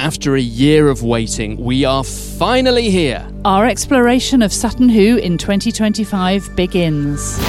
after a year of waiting, we are finally here. Our exploration of Sutton Hoo in 2025 begins.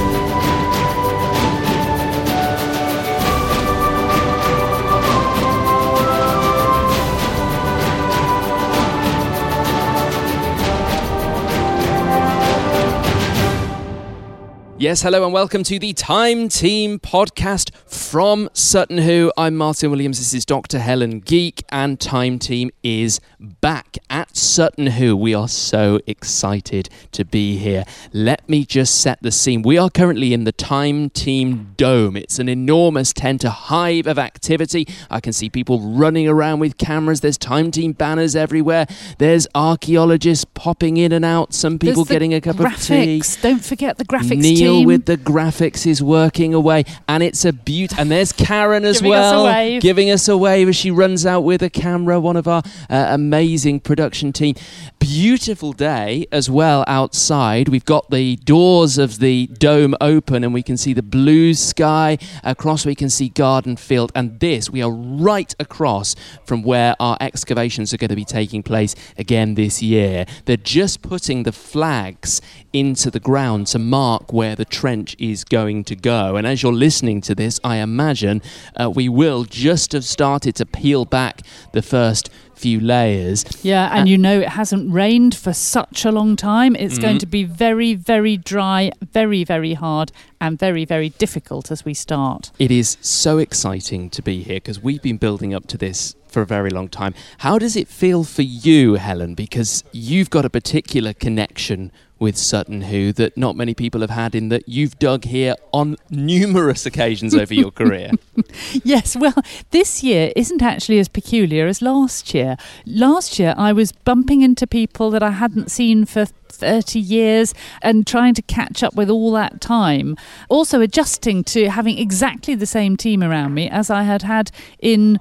Yes, hello and welcome to the Time Team podcast from Sutton Hoo. I'm Martin Williams, this is Dr. Helen Geek, and Time Team is back at Sutton Hoo. We are so excited to be here. Let me just set the scene. We are currently in the Time Team Dome. It's an enormous tent, a hive of activity. I can see people running around with cameras. There's Time Team banners everywhere. There's archaeologists popping in and out. Some people getting a cup of tea. Don't forget the graphics Neil team. with the graphics is working away, and it's a beauty. And there's Karen as Giving well, us a wave. giving us a wave as she runs out with a camera. One of our amazing production team. Beautiful day as well outside. We've got the doors of the dome open, and we can see the blue sky across. We can see Garden Field, and we are right across from where our excavations are going to be taking place again this year. They're just putting the flags into the ground to mark where the trench is going to go. And as you're listening to this, I imagine we will just have started to peel back the first few layers. Yeah, and it hasn't rained for such a long time. It's going to be very, very dry, very, very hard, and very, very difficult as we start. It is so exciting to be here because we've been building up to this for a very long time. How does it feel for you, Helen? Because you've got a particular connection with Sutton Hoo that not many people have had, in that you've dug here on numerous occasions over your career. Yes, well, this year isn't actually as peculiar as last year. Last year I was bumping into people that I hadn't seen for 30 years and trying to catch up with all that time. Also adjusting to having exactly the same team around me as I had had in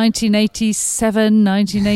1987,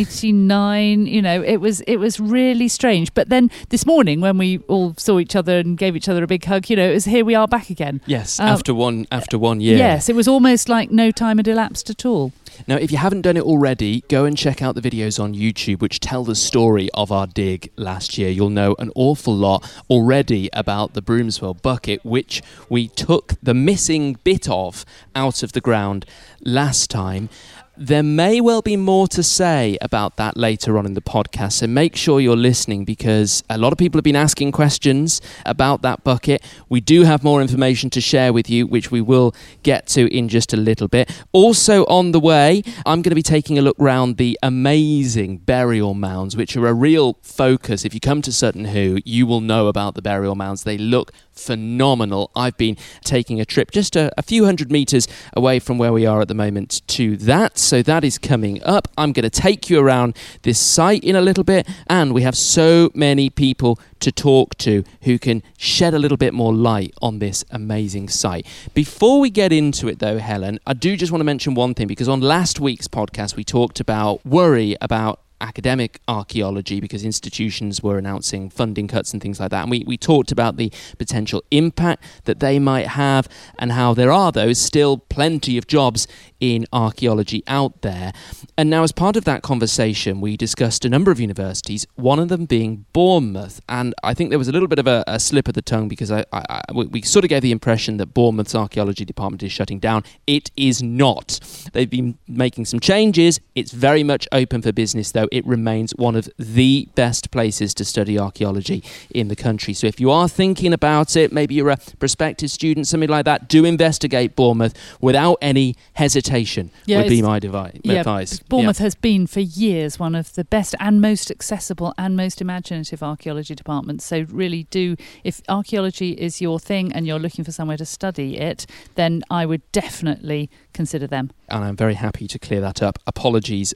1989. It was really strange. But then this morning when we all saw each other and gave each other a big hug, it was here we are back again. Yes, after one year. Yes, it was almost like no time had elapsed at all. Now, if you haven't done it already, go and check out the videos on YouTube which tell the story of our dig last year. You'll know an awful lot already about the Broomswell bucket, which we took the missing bit of out of the ground last time. There may well be more to say about that later on in the podcast, so make sure you're listening because a lot of people have been asking questions about that bucket. We do have more information to share with you, which we will get to in just a little bit. Also on the way, I'm going to be taking a look round the amazing burial mounds, which are a real focus. If you come to Sutton Hoo, you will know about the burial mounds. They look phenomenal. I've been taking a trip just a few hundred metres away from where we are at the moment to that. So that is coming up. I'm going to take you around this site in a little bit, and we have so many people to talk to who can shed a little bit more light on this amazing site. Before we get into it though, Helen, I do just want to mention one thing, because on last week's podcast we talked about worry about academic archaeology because institutions were announcing funding cuts and things like that, and we talked about the potential impact that they might have and how there are still plenty of jobs in archaeology out there. And now as part of that conversation we discussed a number of universities, one of them being Bournemouth, and I think there was a little bit of a slip of the tongue because we sort of gave the impression that Bournemouth's archaeology department is shutting down. It is not. They've been making some changes. It's very much open for business though. It remains one of the best places to study archaeology in the country. So if you are thinking about it, maybe you're a prospective student, something like that, do investigate Bournemouth without any hesitation, would be my advice. Bournemouth has been for years one of the best and most accessible and most imaginative archaeology departments. So really do, if archaeology is your thing and you're looking for somewhere to study it, then I would definitely consider them. And I'm very happy to clear that up. Apologies.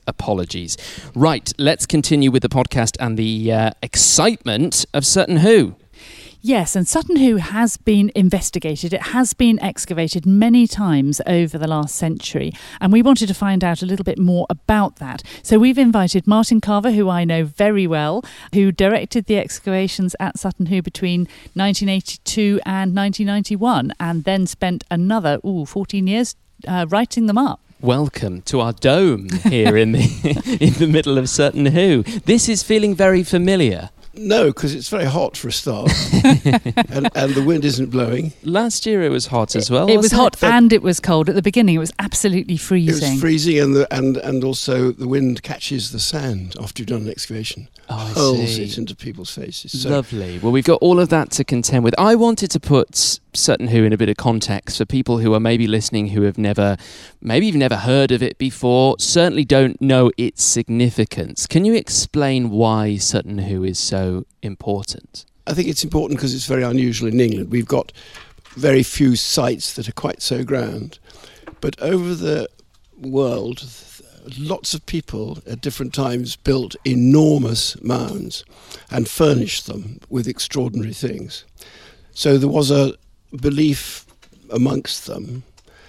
Right, let's continue with the podcast and the excitement of Sutton Hoo. Yes, and Sutton Hoo has been investigated. It has been excavated many times over the last century, and we wanted to find out a little bit more about that. So we've invited Martin Carver, who I know very well, who directed the excavations at Sutton Hoo between 1982 and 1991, and then spent another 14 years writing them up. welcome to our dome here in the middle of Sutton Hoo. This is feeling very familiar. No, because it's very hot for a start, and the wind isn't blowing. Last year it was hot as well. It was hot it? and it was cold. At the beginning, it was absolutely freezing. It was freezing, and also the wind catches the sand after you've done an excavation. Oh, hurls it into people's faces. So lovely. Well, we've got all of that to contend with. I wanted to put Sutton Hoo in a bit of context for people who are maybe listening who have never heard of it before, certainly don't know its significance. Can you explain why Sutton Hoo is so important? I think it's important because it's very unusual in England. We've got very few sites that are quite so grand. But over the world, lots of people at different times built enormous mounds and furnished them with extraordinary things. So there was a belief amongst them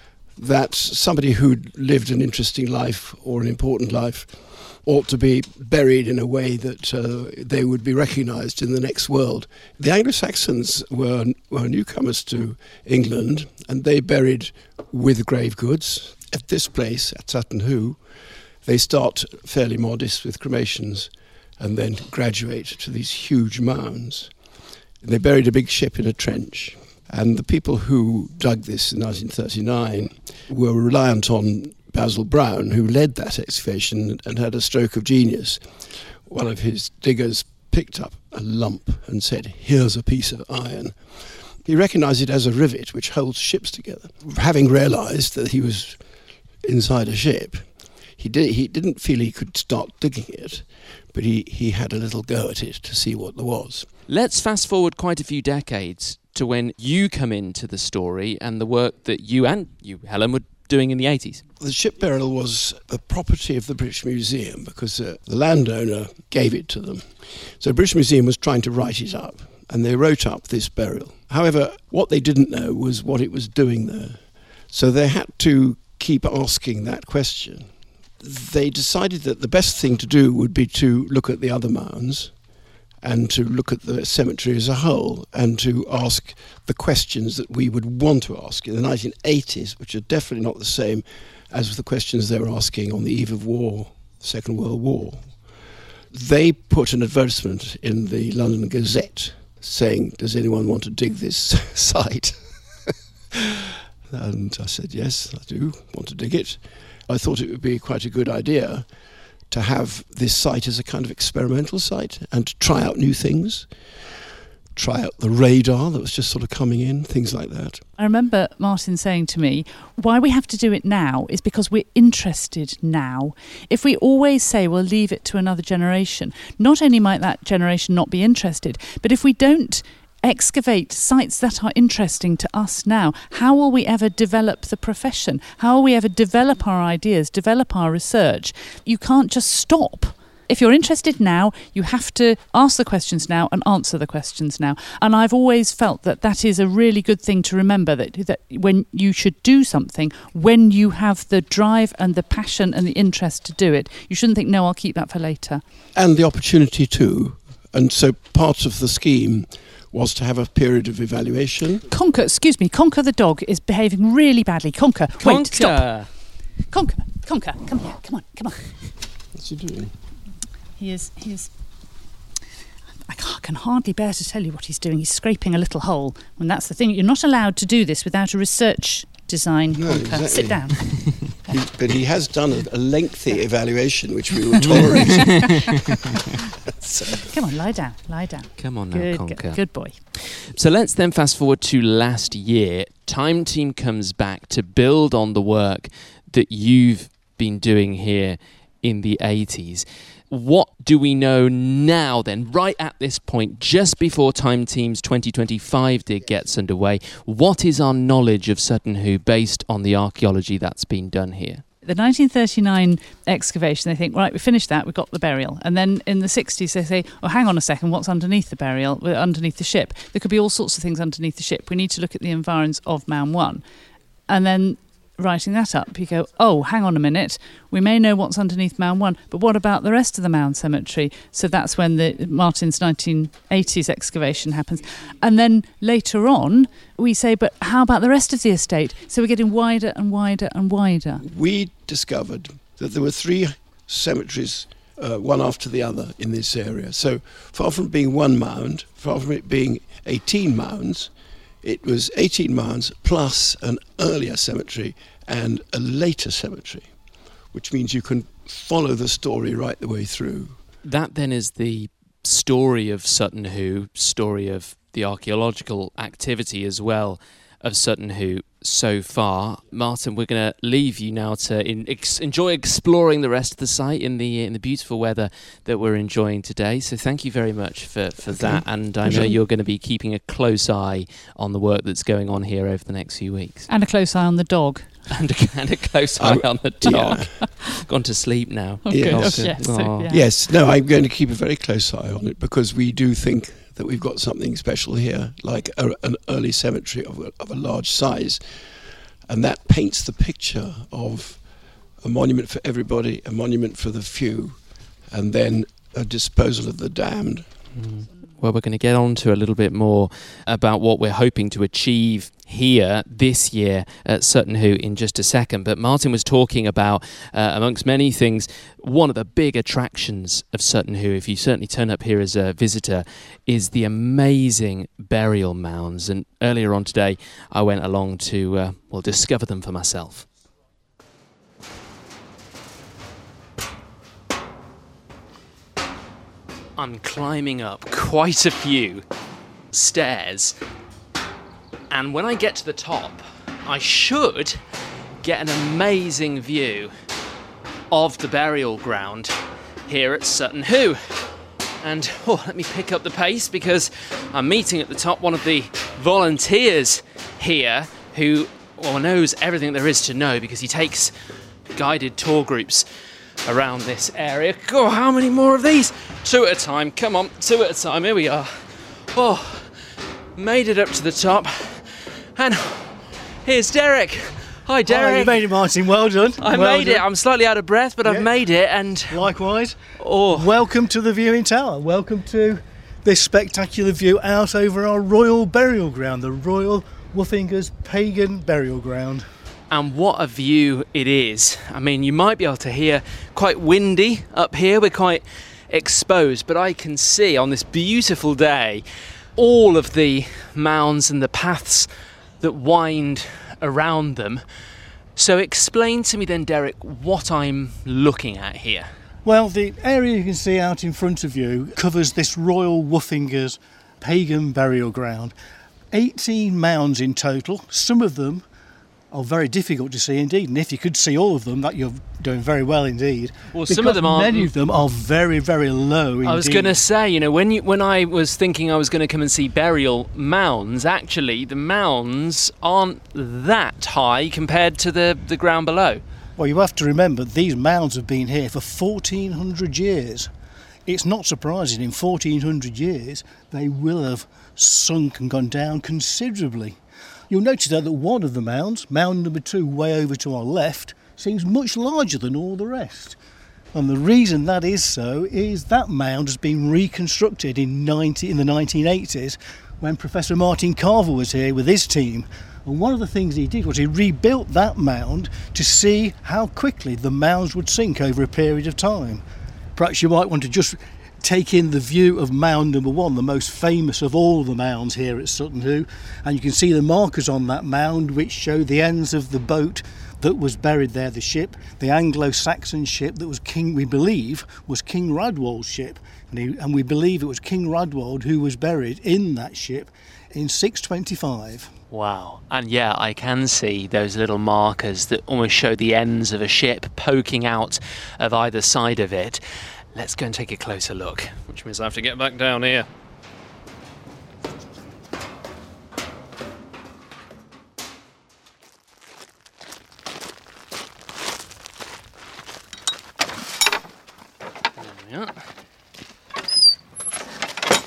that somebody who'd lived an interesting life or an important life ought to be buried in a way that they would be recognised in the next world. The Anglo-Saxons were newcomers to England, and they buried with grave goods. At this place, at Sutton Hoo, they start fairly modest with cremations and then graduate to these huge mounds. They buried a big ship in a trench. And the people who dug this in 1939 were reliant on Basil Brown, who led that excavation and had a stroke of genius. One of his diggers picked up a lump and said, "Here's a piece of iron." He recognised it as a rivet which holds ships together. Having realised that he was inside a ship, he didn't feel he could start digging it, but he had a little go at it to see what there was. Let's fast forward quite a few decades to when you come into the story and the work that you, Helen, were doing in the 80s. The ship burial was a property of the British Museum because the landowner gave it to them. So the British Museum was trying to write it up, and they wrote up this burial. However, what they didn't know was what it was doing there. So they had to keep asking that question. They decided that the best thing to do would be to look at the other mounds and to look at the cemetery as a whole and to ask the questions that we would want to ask in the 1980s, which are definitely not the same as the questions they were asking on the eve of war, the Second World War. They put an advertisement in the London Gazette saying, "Does anyone want to dig this site?" And I said, "Yes, I do want to dig it." I thought it would be quite a good idea to have this site as a kind of experimental site and to try out new things, try out the radar that was just sort of coming in, things like that. I remember Martin saying to me, why we have to do it now is because we're interested now. If we always say we'll leave it to another generation, not only might that generation not be interested, but if we don't excavate sites that are interesting to us now, how will we ever develop the profession? How will we ever develop our ideas, develop our research? You can't just stop. If you're interested now, you have to ask the questions now and answer the questions now. And I've always felt that that is a really good thing to remember, that when you should do something, when you have the drive and the passion and the interest to do it, you shouldn't think, no, I'll keep that for later. And the opportunity too. And so part of the scheme was to have a period of evaluation. Conker the dog is behaving really badly. Conker, wait, stop. Conker, come here, come on. What's he doing? He is. I can hardly bear to tell you what he's doing. He's scraping a little hole. And that's the thing. You're not allowed to do this without a research design. No, exactly. Sit down. But he has done a lengthy evaluation, which we were tolerating. Come on, lie down. Come on now, Conker. Good boy. So let's then fast forward to last year. Time Team comes back to build on the work that you've been doing here in the 80s. What do we know now then, right at this point, just before Time Team's 2025 dig gets underway? What is our knowledge of Sutton Hoo based on the archaeology that's been done here? The 1939 excavation, they think, right, we finished that, we've got the burial. And then in the 60s, they say, oh, hang on a second, what's underneath the burial, underneath the ship? There could be all sorts of things underneath the ship. We need to look at the environs of Mound 1. And then writing that up, you go, oh, hang on a minute, we may know what's underneath Mound 1, but what about the rest of the Mound Cemetery? So that's when the Martin's 1980s excavation happens. And then later on, we say, but how about the rest of the estate? So we're getting wider and wider and wider. We discovered that there were 3 cemeteries, one after the other, in this area. So far from being one mound, far from it being 18 mounds, it was 18 mounds plus an earlier cemetery and a later cemetery, which means you can follow the story right the way through. That then is the story of Sutton Hoo, story of the archaeological activity as well of Sutton Hoo so far. Martin, we're going to leave you now to enjoy exploring the rest of the site in the beautiful weather that we're enjoying today. So thank you very much for that. And I know you're going to be keeping a close eye on the work that's going on here over the next few weeks. And a close eye on the dog. And a close eye on the dog. Yeah. Gone to sleep now. Oh, yes. Yes. No, I'm going to keep a very close eye on it, because we do think that we've got something special here, like an early cemetery of a large size. And that paints the picture of a monument for everybody, a monument for the few, and then a disposal of the damned. Well, we're going to get on to a little bit more about what we're hoping to achieve here this year at Sutton Hoo in just a second. But Martin was talking about, amongst many things, one of the big attractions of Sutton Hoo, if you certainly turn up here as a visitor, is the amazing burial mounds. And earlier on today, I went along to, discover them for myself. I'm climbing up quite a few stairs, and when I get to the top, I should get an amazing view of the burial ground here at Sutton Hoo. And let me pick up the pace, because I'm meeting at the top one of the volunteers here who knows everything there is to know, because he takes guided tour groups around this area. God, how many more of these? 2 at a time. Come on, 2 at a time. Here we are. Made it up to the top. And here's Derek. Hi, Derek. Oh, you made it, Martin. Well done. I made it. I'm slightly out of breath, but I've made it. And likewise. Welcome to the viewing tower. Welcome to this spectacular view out over our royal burial ground, the Royal Woofingers Pagan Burial Ground. And what a view it is. I mean, you might be able to hear quite windy up here. We're quite exposed, but I can see on this beautiful day all of the mounds and the paths that wind around them. So explain to me then, Derek, what I'm looking at here. Well, the area you can see out in front of you covers this Royal Woofingers Pagan Burial Ground. 18 mounds in total. Some of them are very difficult to see indeed, and if you could see all of them, that you're doing very well indeed. Well, some of them aren't. Many of them are very, very low indeed. I was going to say, when I was thinking I was going to come and see burial mounds, actually the mounds aren't that high compared to the ground below. Well, you have to remember, these mounds have been here for 1,400 years. It's not surprising in 1,400 years they will have sunk and gone down considerably. You'll notice though that one of the mounds, mound number 2, way over to our left, seems much larger than all the rest. And the reason that is so is that mound has been reconstructed in the 1980s when Professor Martin Carver was here with his team. And one of the things he did was he rebuilt that mound to see how quickly the mounds would sink over a period of time. Perhaps you might want to just take in the view of mound number 1, the most famous of all the mounds here at Sutton Hoo, and you can see the markers on that mound which show the ends of the boat that was buried there, the ship, the Anglo-Saxon ship that was we believe was King Radwold's ship, and we believe it was King Radwold who was buried in that ship in 625. Wow. And yeah, I can see those little markers that almost show the ends of a ship poking out of either side of it. Let's go and take a closer look, which means I have to get back down here. There we are.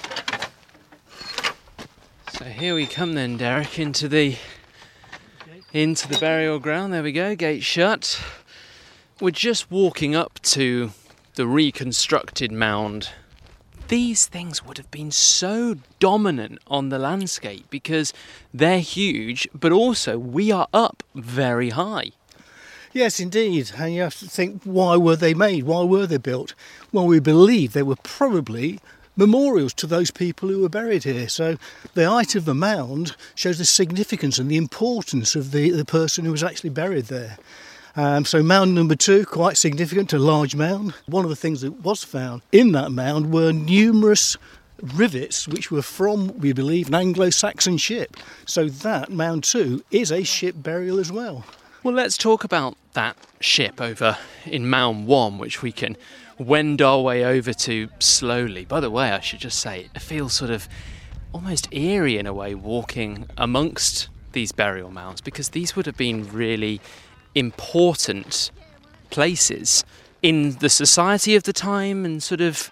So here we come then, Derek, into the into the burial ground. There we go, gate shut. We're just walking up to the reconstructed mound. These things would have been so dominant on the landscape because they're huge, but also we are up very high. Yes, indeed. And you have to think, why were they made? Why were they built? Well, we believe they were probably memorials to those people who were buried here. So the height of the mound shows the significance and the importance of the person who was actually buried there. So mound number 2, quite significant, a large mound. One of the things that was found in that mound were numerous rivets which were from, we believe, an Anglo-Saxon ship. So that, mound 2, is a ship burial as well. Well, let's talk about that ship over in mound 1, which we can wend our way over to slowly. By the way, I should just say, it feels sort of almost eerie in a way walking amongst these burial mounds, because these would have been really important places in the society of the time and sort of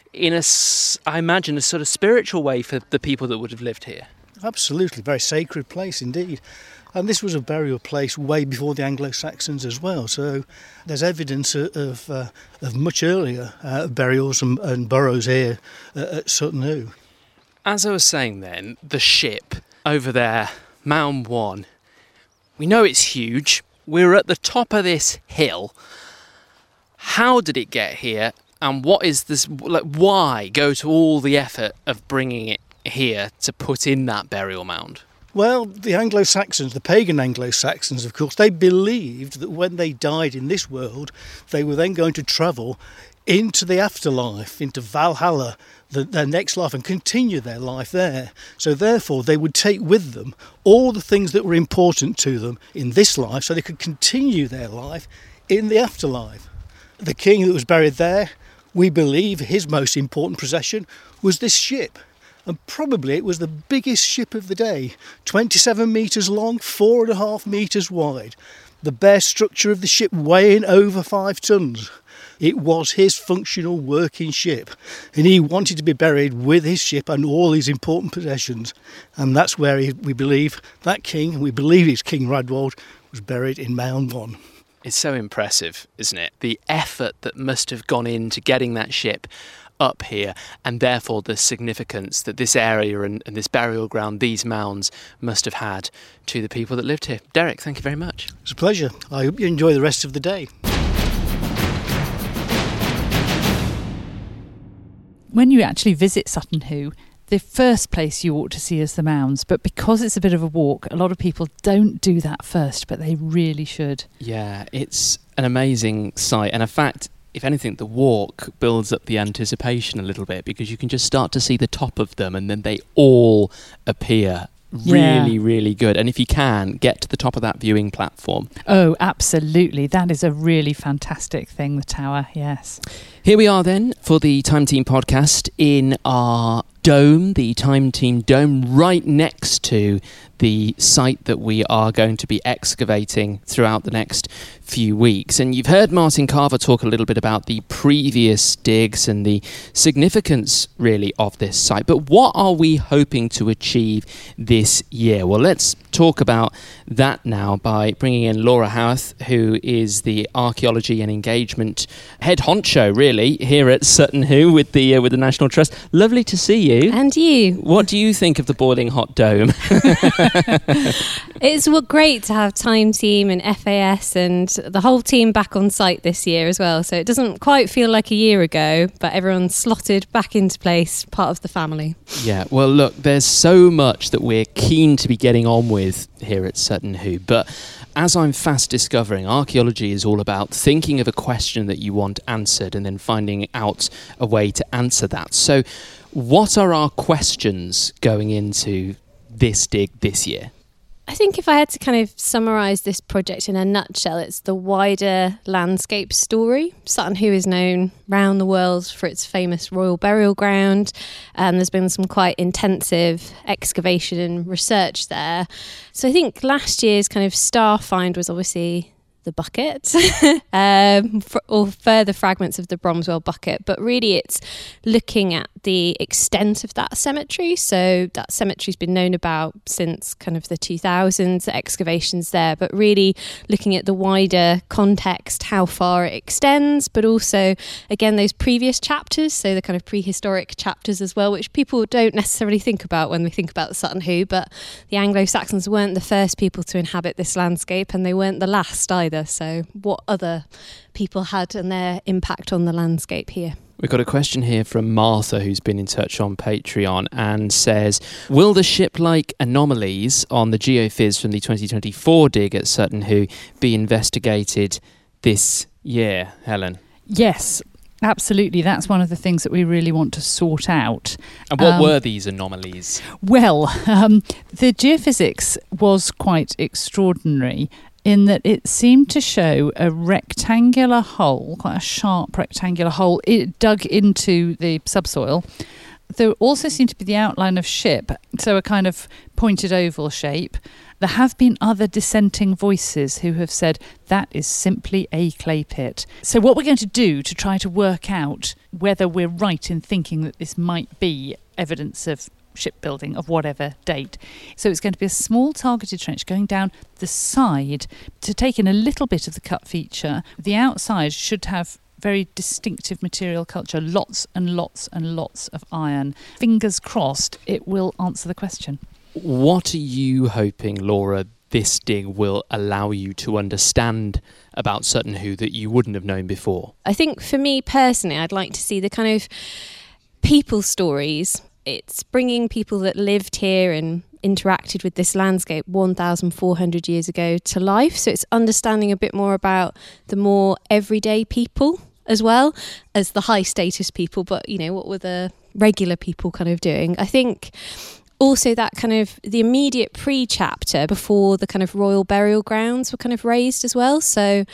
I imagine a sort of spiritual way for the people that would have lived here. Absolutely, very sacred place indeed. And this was a burial place way before the Anglo-Saxons as well. So there's evidence of much earlier burials and burrows here at Sutton Hoo. As I was saying then, the ship over there, mound 1, we know it's huge. We're at the top of this hill. How did it get here? And what is this? Like, why go to all the effort of bringing it here to put in that burial mound? Well, the Anglo-Saxons, the pagan Anglo-Saxons, of course, they believed that when they died in this world, they were then going to travel into the afterlife, into Valhalla, their next life, and continue their life there. So therefore they would take with them all the things that were important to them in this life so they could continue their life in the afterlife. The king that was buried there, we believe his most important possession was this ship. And probably it was the biggest ship of the day, 27 metres long, 4.5 metres wide. The bare structure of the ship weighing over 5 tonnes. It was his functional working ship, and he wanted to be buried with his ship and all his important possessions. And that's where we believe that king, and we believe it's King Radwald, was buried in mound 1. It's so impressive, isn't it? The effort that must have gone into getting that ship up here, and therefore the significance that this area and this burial ground, these mounds, must have had to the people that lived here. Derek, thank you very much. It's a pleasure. I hope you enjoy the rest of the day. When you actually visit Sutton Hoo, the first place you ought to see is the mounds, but because it's a bit of a walk, a lot of people don't do that first, but they really should. Yeah, it's an amazing sight, and in fact, if anything, the walk builds up the anticipation a little bit, because you can just start to see the top of them and then they all appear really, really good. And if you can, get to the top of that viewing platform. Oh, absolutely. That is a really fantastic thing, the tower, yes. Here we are then for the Time Team podcast in our dome, the Time Team dome, right next to the site that we are going to be excavating throughout the next few weeks. And you've heard Martin Carver talk a little bit about the previous digs and the significance really of this site. But what are we hoping to achieve this year? Well, let's talk about that now by bringing in Laura Howarth, who is the archaeology and engagement head honcho really here at Sutton Hoo with the National Trust. Lovely to see you. And you. What do you think of the boiling hot dome? It's great to have Time Team and FAS and the whole team back on site this year as well. So it doesn't quite feel like a year ago, but everyone's slotted back into place, part of the family. Yeah, well, look, there's so much that we're keen to be getting on with here at Sutton Hoo, but as I'm fast discovering, archaeology is all about thinking of a question that you want answered and then finding out a way to answer that. So what are our questions going into this dig this year? I think if I had to kind of summarise this project in a nutshell, it's the wider landscape story. Sutton Hoo is known round the world for its famous royal burial ground, and there's been some quite intensive excavation and research there. So I think last year's kind of star find was obviously the bucket or further fragments of the Bromswell bucket, but really it's looking at the extent of that cemetery. So that cemetery's been known about since kind of the 2000s, the excavations there, but really looking at the wider context, how far it extends, but also again those previous chapters, so the kind of prehistoric chapters as well, which people don't necessarily think about when they think about the Sutton Hoo, but the Anglo-Saxons weren't the first people to inhabit this landscape, and they weren't the last either. So what other people had and their impact on the landscape here? We've got a question here from Martha, who's been in touch on Patreon, and says, will the ship-like anomalies on the geophys from the 2024 dig at Sutton Hoo be investigated this year, Helen? Yes, absolutely. That's one of the things that we really want to sort out. And what were these anomalies? Well, the geophysics was quite extraordinary in that it seemed to show a rectangular hole, quite a sharp rectangular hole, it dug into the subsoil. There also seemed to be the outline of ship, so a kind of pointed oval shape. There have been other dissenting voices who have said that is simply a clay pit. So what we're going to do to try to work out whether we're right in thinking that this might be evidence of shipbuilding of whatever date. So it's going to be a small targeted trench going down the side to take in a little bit of the cut feature. The outside should have very distinctive material culture, lots and lots and lots of iron. Fingers crossed it will answer the question. What are you hoping, Laura, this dig will allow you to understand about Sutton Hoo that you wouldn't have known before? I think for me personally, I'd like to see the kind of people stories. It's bringing people that lived here and interacted with this landscape 1,400 years ago to life. So it's understanding a bit more about the more everyday people as well as the high status people. But, you know, what were the regular people kind of doing? I think also that kind of the immediate pre-chapter before the kind of royal burial grounds were kind of raised as well. So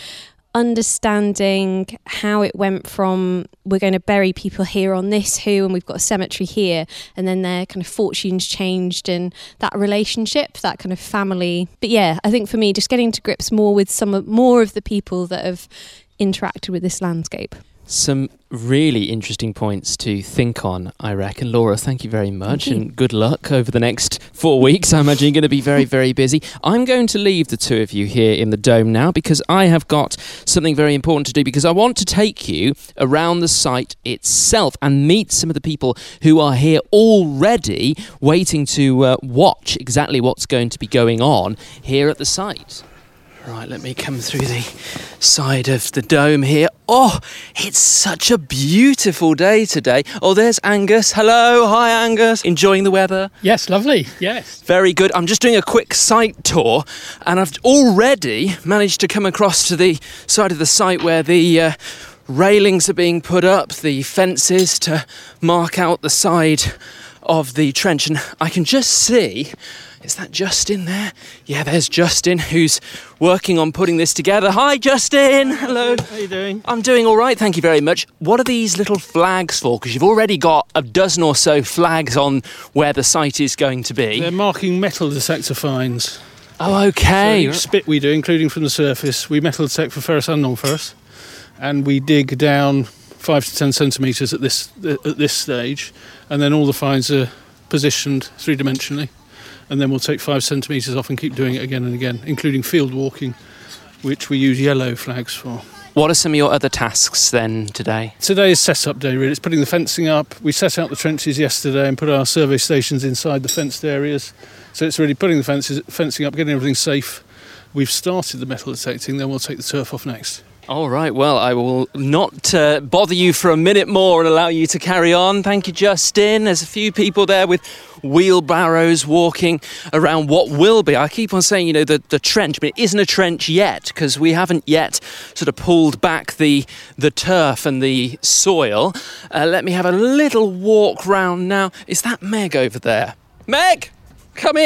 understanding how it went from we're going to bury people here on this Hoo and we've got a cemetery here, and then their kind of fortunes changed and that relationship, that kind of family. But yeah, I think for me, just getting to grips more with more of the people that have interacted with this landscape. Some really interesting points to think on, I reckon. Laura, thank you very much, and good luck over the next 4 weeks. I imagine you're going to be very, very busy. I'm going to leave the two of you here in the Dome now because I have got something very important to do, because I want to take you around the site itself and meet some of the people who are here already waiting to watch exactly what's going to be going on here at the site. Right, let me come through the side of the Dome here. Oh, it's such a beautiful day today. Oh, there's Angus. Hello. Hi, Angus. Enjoying the weather? Yes, lovely. Yes. Very good. I'm just doing a quick site tour, and I've already managed to come across to the side of the site where the railings are being put up, the fences to mark out the side of the trench, and I can just see... Is that Justin there? Yeah, there's Justin, who's working on putting this together. Hi, Justin. Hello. How are you doing? I'm doing all right, thank you very much. What are these little flags for? Because you've already got a dozen or so flags on where the site is going to be. They're marking metal detector finds. Oh, okay. So each spit we do, including from the surface, we metal detect for ferrous and non-ferrous, and we dig down 5 to 10 centimetres at this stage, and then all the finds are positioned three-dimensionally. And then we'll take 5 centimetres off and keep doing it again and again, including field walking, which we use yellow flags for. What are some of your other tasks then today? Today is set-up day, really. It's putting the fencing up. We set out the trenches yesterday and put our survey stations inside the fenced areas. So it's really putting the fencing up, getting everything safe. We've started the metal detecting, then we'll take the turf off next. All right, well, I will not bother you for a minute more and allow you to carry on. Thank you, Justin. There's a few people there with wheelbarrows walking around what will be, I keep on saying, the trench, but it isn't a trench yet because we haven't yet sort of pulled back the turf and the soil. Let me have a little walk round now. Is that Meg over there? Meg, come here.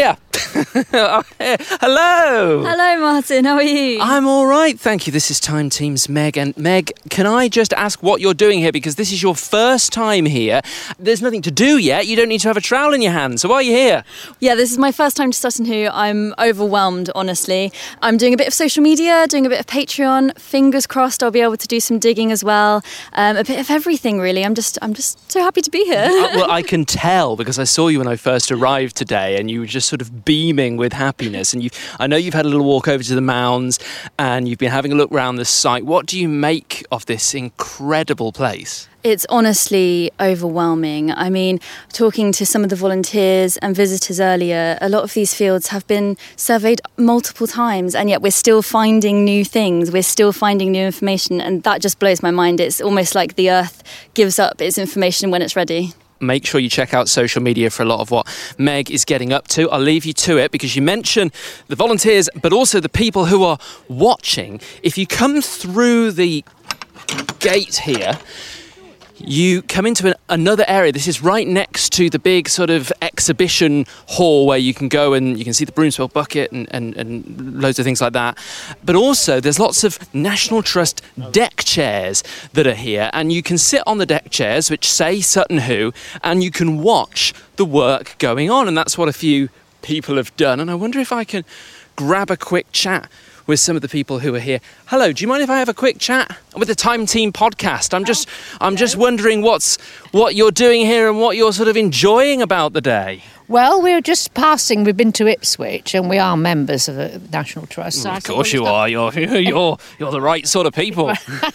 Hello. Hello, Martin. How are you? I'm all right, thank you. This is Time Team's Meg. And Meg, can I just ask what you're doing here? Because this is your first time here. There's nothing to do yet. You don't need to have a trowel in your hand. So why are you here? Yeah, this is my first time to Sutton Hoo. I'm overwhelmed, honestly. I'm doing a bit of social media, doing a bit of Patreon. Fingers crossed I'll be able to do some digging as well. A bit of everything, really. I'm just so happy to be here. Well, I can tell because I saw you when I first arrived today and you were just sort of beaming with happiness. And I know you've had a little walk over to the mounds and you've been having a look around the site. What do you make of this incredible place? It's honestly overwhelming. I mean, talking to some of the volunteers and visitors earlier, a lot of these fields have been surveyed multiple times, and yet we're still finding new things. We're still finding new information, and that just blows my mind. It's almost like the Earth gives up its information when it's ready. Make sure you check out social media for a lot of what Meg is getting up to. I'll leave you to it because you mentioned the volunteers, but also the people who are watching. If you come through the gate here, you come into another area. This is right next to the big sort of exhibition hall where you can go and you can see the Broomswell bucket and loads of things like that. But also there's lots of National Trust deck chairs that are here, and you can sit on the deck chairs which say Sutton Hoo and you can watch the work going on, and that's what a few people have done. And I wonder if I can grab a quick chat with some of the people who are here. Hello, do you mind if I have a quick chat with the Time Team podcast? I'm just wondering what you're doing here and what you're sort of enjoying about the day. Well, we're just passing. We've been to Ipswich, and we are members of the National Trust. Of course you are. You're the right sort of people.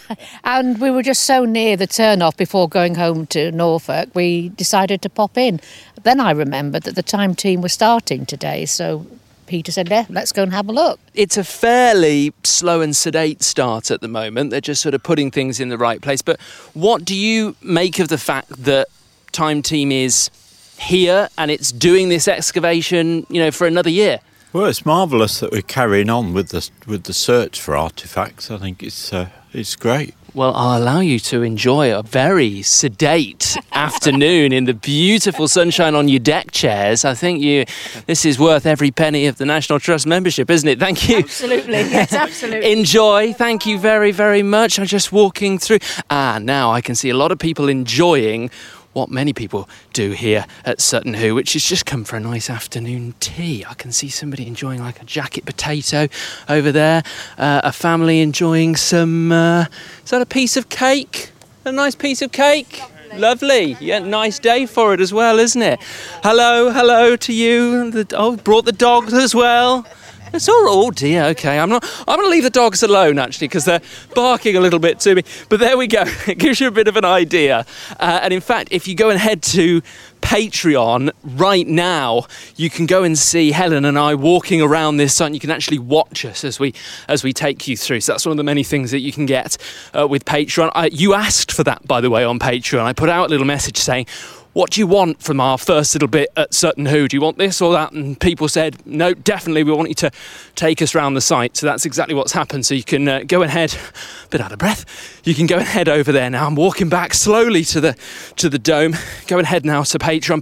And we were just so near the turn-off before going home to Norfolk, we decided to pop in. Then I remembered that the Time Team was starting today, so Peter said, yeah, let's go and have a look. It's a fairly slow and sedate start at the moment. They're just sort of putting things in the right place. But what do you make of the fact that Time Team is here and it's doing this excavation, for another year? Well, it's marvellous that we're carrying on with the search for artefacts. I think it's great. Well, I'll allow you to enjoy a very sedate afternoon in the beautiful sunshine on your deck chairs. I think this is worth every penny of the National Trust membership, isn't it? Thank you. Absolutely, yes, absolutely. Enjoy. Thank you very, very much. I'm just walking through. Now I can see a lot of people enjoying what many people do here at Sutton Hoo, which is just come for a nice afternoon tea. I can see somebody enjoying like a jacket potato over there, a family enjoying some, is that a piece of cake? A nice piece of cake? Lovely. Yeah, nice day for it as well, isn't it? Hello to you. Brought the dogs as well. It's all right. Oh dear, okay. I'm going to leave the dogs alone actually because they're barking a little bit to me. But there we go. It gives you a bit of an idea. And in fact, if you go and head to Patreon right now, you can go and see Helen and I walking around this site. You can actually watch us as we take you through. So that's one of the many things that you can get with Patreon. You asked for that, by the way, on Patreon. I put out a little message saying, what do you want from our first little bit at Sutton Hoo? Do you want this or that? And people said, no, definitely, we want you to take us around the site. So that's exactly what's happened. So you can go and head, a bit out of breath, you can go and head over there now. I'm walking back slowly to the dome. Go and head now to Patreon,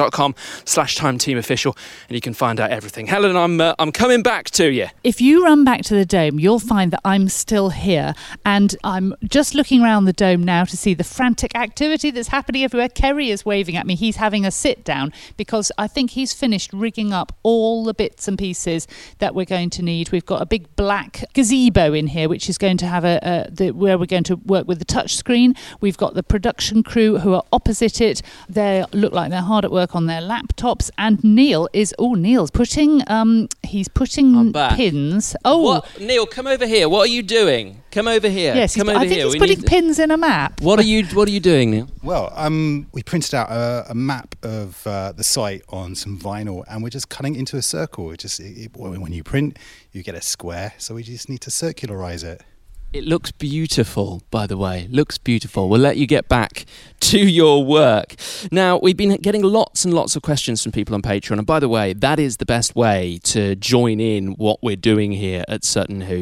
patreon.com/timeteamofficial, and you can find out everything. Helen, I'm coming back to you. If you run back to the dome, you'll find that I'm still here, and I'm just looking around the dome now to see the frantic activity that's happening everywhere. Kerry is waving at me. He's having a sit down because I think he's finished rigging up all the bits and pieces that we're going to need. We've got a big black gazebo in here, which is going to have where we're going to work with the touch screen. We've got the production crew who are opposite it. They look like they're hard at work on their laptops. And Neil's putting he's putting pins. Oh, what? Neil, come over here. What are you doing? Come over here. Yes, come over I think here. He's putting pins in a map. What are you doing, Neil? Well, we printed out a map of the site on some vinyl, and we're just cutting into a circle. When you print, you get a square, so we just need to circularise it. It looks beautiful, by the way. Looks beautiful. We'll let you get back to your work. Now, we've been getting lots and lots of questions from people on Patreon. And by the way, that is the best way to join in what we're doing here at Sutton Hoo.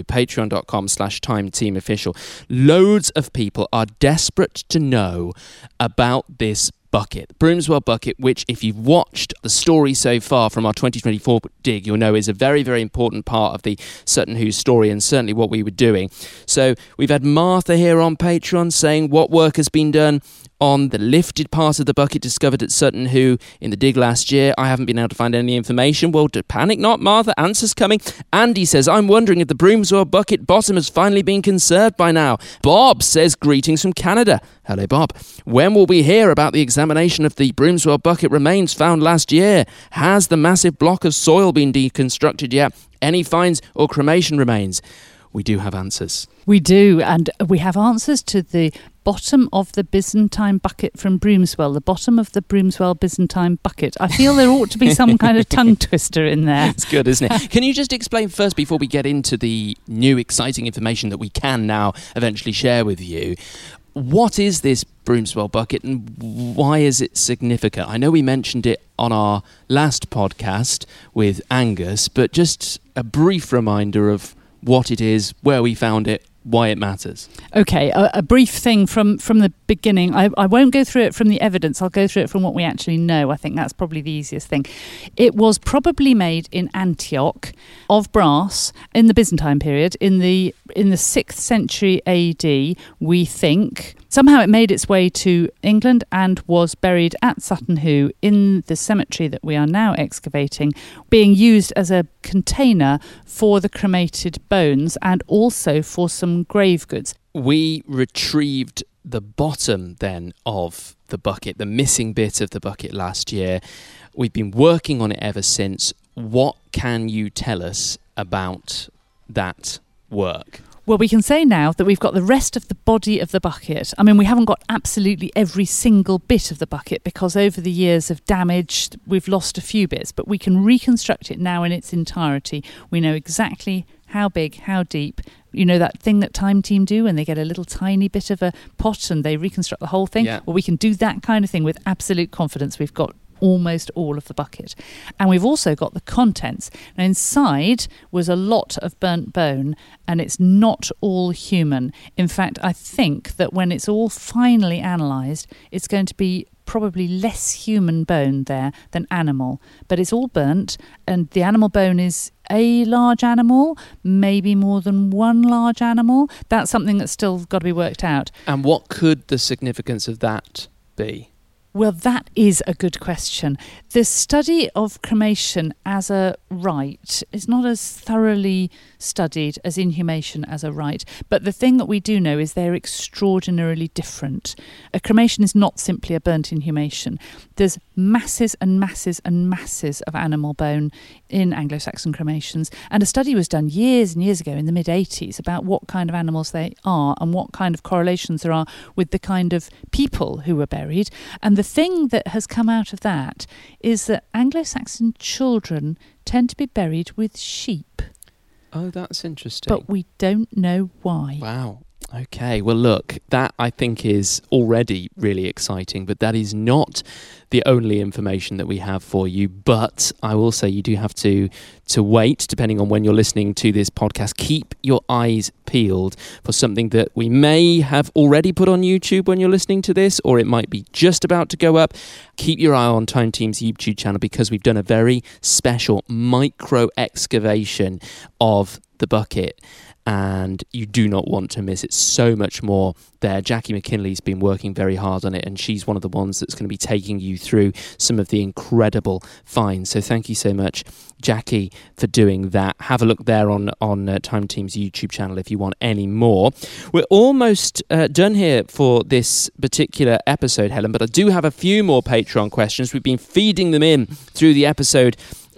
Patreon.com/TimeTeamOfficial. Loads of people are desperate to know about this bucket, Broomswell bucket, which if you've watched the story so far from our 2024 dig, you'll know is a very, very important part of the Sutton Hoo story and certainly what we were doing. So we've had Martha here on Patreon saying what work has been done on the lifted part of the bucket discovered at Sutton Hoo in the dig last year. I haven't been able to find any information. Well, panic not, Martha. Answers coming. Andy says, I'm wondering if the Broomswell bucket bottom has finally been conserved by now. Bob says, greetings from Canada. Hello, Bob. When will we hear about the examination of the Broomswell bucket remains found last year? Has the massive block of soil been deconstructed yet? Any finds or cremation remains? We do have answers. We do, and we have answers to the bottom of the Byzantine bucket from Broomswell, the bottom of the Broomswell Byzantine bucket. I feel there ought to be some kind of tongue twister in there. It's good, isn't it? Can you just explain first, before we get into the new exciting information that we can now eventually share with you, what is this Broomswell bucket and why is it significant? I know we mentioned it on our last podcast with Angus, but just a brief reminder of what it is, where we found it, why it matters. Okay, a brief thing from the beginning. I won't go through it from the evidence. I'll go through it from what we actually know. I think that's probably the easiest thing. It was probably made in Antioch of brass in the Byzantine period, in the 6th century AD, we think. Somehow it made its way to England and was buried at Sutton Hoo in the cemetery that we are now excavating, being used as a container for the cremated bones and also for some grave goods. We retrieved the bottom then of the bucket, the missing bit of the bucket last year. We've been working on it ever since. What can you tell us about that work? Well, we can say now that we've got the rest of the body of the bucket. I mean, we haven't got absolutely every single bit of the bucket because over the years of damage, we've lost a few bits, but we can reconstruct it now in its entirety. We know exactly how big, how deep. You know that thing that Time Team do when they get a little tiny bit of a pot and they reconstruct the whole thing? Yeah. Well, we can do that kind of thing with absolute confidence. We've got almost all of the bucket. And we've also got the contents. Now, inside was a lot of burnt bone, and it's not all human. In fact, I think that when it's all finally analysed, it's going to be probably less human bone there than animal. But it's all burnt, and the animal bone is a large animal, maybe more than one large animal. That's something that's still got to be worked out. And what could the significance of that be? Well, that is a good question. The study of cremation as a rite is not as thoroughly studied as inhumation as a rite. But the thing that we do know is they're extraordinarily different. A cremation is not simply a burnt inhumation. There's masses and masses and masses of animal bone in Anglo-Saxon cremations. And a study was done years and years ago in the mid-80s about what kind of animals they are and what kind of correlations there are with the kind of people who were buried. And the thing that has come out of that is that Anglo-Saxon children tend to be buried with sheep. Oh, that's interesting. But we don't know why. Wow. Okay, well look, that I think is already really exciting, but that is not the only information that we have for you. But I will say you do have to wait, depending on when you're listening to this podcast. Keep your eyes peeled for something that we may have already put on YouTube when you're listening to this, or it might be just about to go up. Keep your eye on Time Team's YouTube channel because we've done a very special micro excavation of the bucket. And you do not want to miss it. So much more there. Jackie McKinley's been working very hard on it, and she's one of the ones that's going to be taking you through some of the incredible finds. So thank you so much, Jackie, for doing that. Have a look there on Time Team's YouTube channel if you want any more. We're almost done here for this particular episode, Helen, but I do have a few more Patreon questions. We've been feeding them in through the episode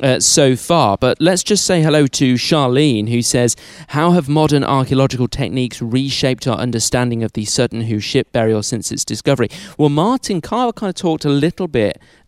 so far, but let's just say hello to Charlene, who says, how have modern archaeological techniques reshaped our understanding of the Sutton Hoo ship burial since its discovery? Well, Martin Kyle kind of talked a little bit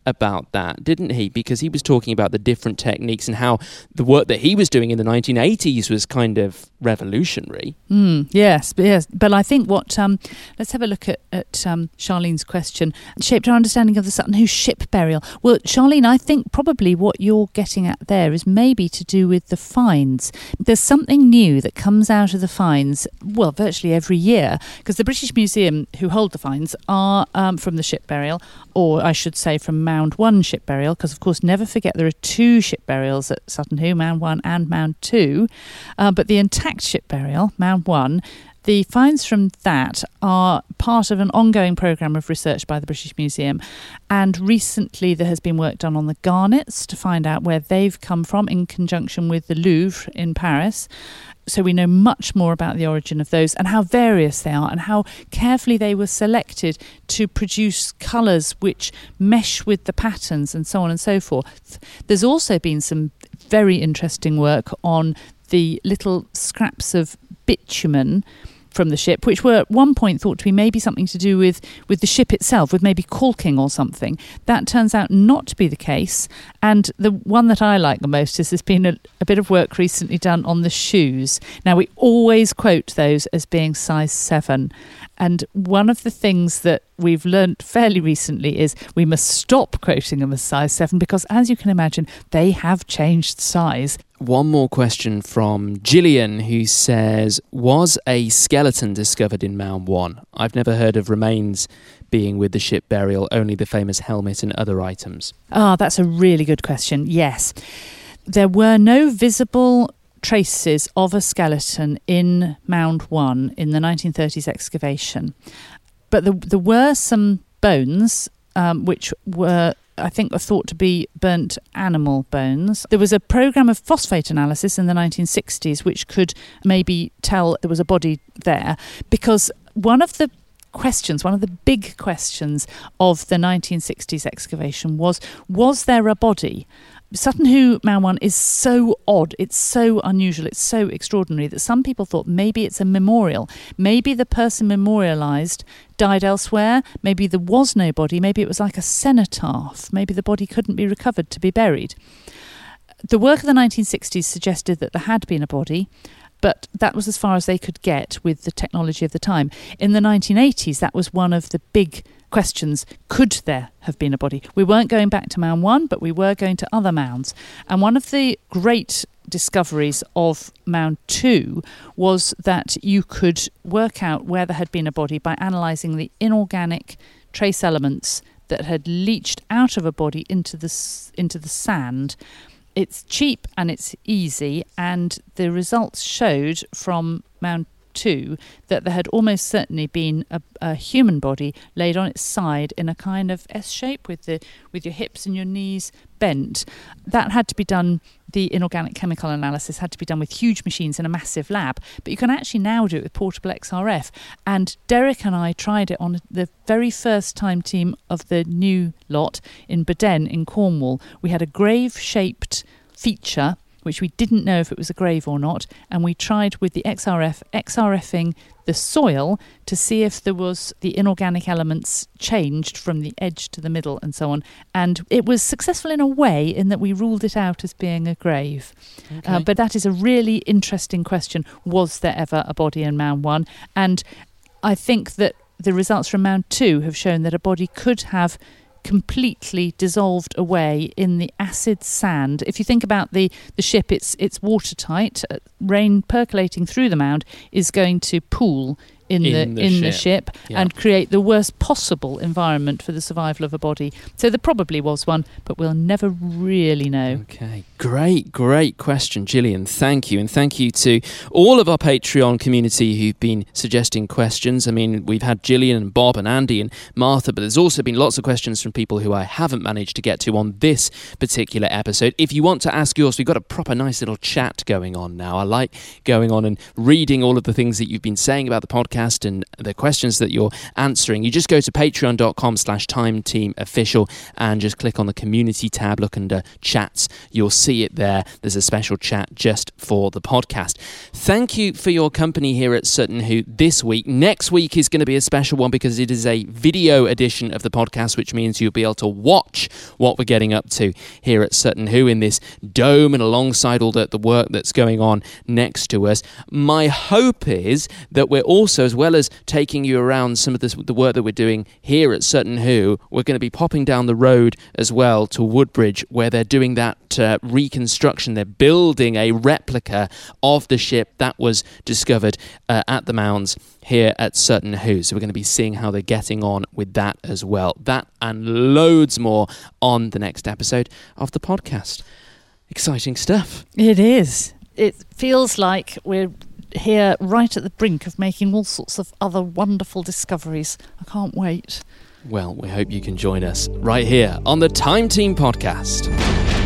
about that, didn't he? Because he was talking about the different techniques and how the work that he was doing in the 1980s was kind of revolutionary. Yes. But I think what let's have a look at Charlene's question. Shaped our understanding of the Sutton Hoo ship burial. Well, Charlene, I think probably what you're getting at there is maybe to do with the finds. There's something new that comes out of the finds, well, virtually every year, because the British Museum, who hold the finds, are from the ship burial, or I should say from Mound 1 ship burial, because of course never forget there are 2 ship burials at Sutton Hoo, Mound 1 and Mound 2, but the intact ship burial, Mound 1, the finds from that are part of an ongoing programme of research by the British Museum, and recently there has been work done on the garnets to find out where they've come from in conjunction with the Louvre in Paris. So we know much more about the origin of those and how various they are and how carefully they were selected to produce colours which mesh with the patterns and so on and so forth. There's also been some very interesting work on the little scraps of bitumen from the ship, which were at one point thought to be maybe something to do with the ship itself, with maybe caulking or something. That turns out not to be the case. And the one that I like the most is there's been a bit of work recently done on the shoes. Now, we always quote those as being size 7. And one of the things that we've learnt fairly recently is we must stop quoting them as size 7 because, as you can imagine, they have changed size. One more question from Gillian, who says, was a skeleton discovered in Mound 1? I've never heard of remains being with the ship burial, only the famous helmet and other items. That's a really good question. Yes. There were no visible traces of a skeleton in Mound 1 in the 1930s excavation. But there were some bones which were, I think, are thought to be burnt animal bones. There was a programme of phosphate analysis in the 1960s which could maybe tell there was a body there, because one of the big questions of the 1960s excavation was there a body? Sutton Hoo Mound 1 is so odd, it's so unusual, it's so extraordinary that some people thought maybe it's a memorial. Maybe the person memorialised died elsewhere, maybe there was no body, maybe it was like a cenotaph, maybe the body couldn't be recovered to be buried. The work of the 1960s suggested that there had been a body, but that was as far as they could get with the technology of the time. In the 1980s, that was one of the big questions. Could there have been a body? We weren't going back to Mound 1, but we were going to other mounds. And one of the great discoveries of Mound 2 was that you could work out where there had been a body by analysing the inorganic trace elements that had leached out of a body into the sand. It's cheap and it's easy, and the results showed from Mound 2 that there had almost certainly been a human body laid on its side in a kind of S shape with your hips and your knees bent. That had to be done, the inorganic chemical analysis had to be done with huge machines in a massive lab, but you can actually now do it with portable XRF. And Derek and I tried it on the very first time team of the new lot in Baden in Cornwall. We had a grave-shaped feature which we didn't know if it was a grave or not, and we tried with the XRFing the soil to see if there was the inorganic elements changed from the edge to the middle and so on. And it was successful in a way in that we ruled it out as being a grave. Okay. But that is a really interesting question. Was there ever a body in Mound 1? And I think that the results from Mound 2 have shown that a body could have completely dissolved away in the acid sand. If you think about the ship, it's watertight. Rain percolating through the mound is going to pool in the ship yeah. and create the worst possible environment for the survival of a body. So there probably was one, but we'll never really know. Okay, great question, Gillian. Thank you. And thank you to all of our Patreon community who've been suggesting questions. I mean, we've had Gillian and Bob and Andy and Martha, but there's also been lots of questions from people who I haven't managed to get to on this particular episode. If you want to ask yours, we've got a proper nice little chat going on now. I like going on and reading all of the things that you've been saying about the podcast podcast and the questions that you're answering, you just go to patreon.com/timeteamofficial and just click on the community tab, look under chats, you'll see it there. There's a special chat just for the podcast. Thank you for your company here at Sutton Hoo this week. Next week is going to be a special one because it is a video edition of the podcast, which means you'll be able to watch what we're getting up to here at Sutton Hoo in this dome and alongside all the work that's going on next to us. My hope is that we're also, as well as taking you around some of the work that we're doing here at Sutton Hoo, we're going to be popping down the road as well to Woodbridge, where they're doing that reconstruction. They're building a replica of the ship that was discovered at the Mounds here at Sutton Hoo. So we're going to be seeing how they're getting on with that as well. That and loads more on the next episode of the podcast. Exciting stuff. It is. It feels like we're here right at the brink of making all sorts of other wonderful discoveries. I can't wait. Well, we hope you can join us right here on the Time Team Podcast.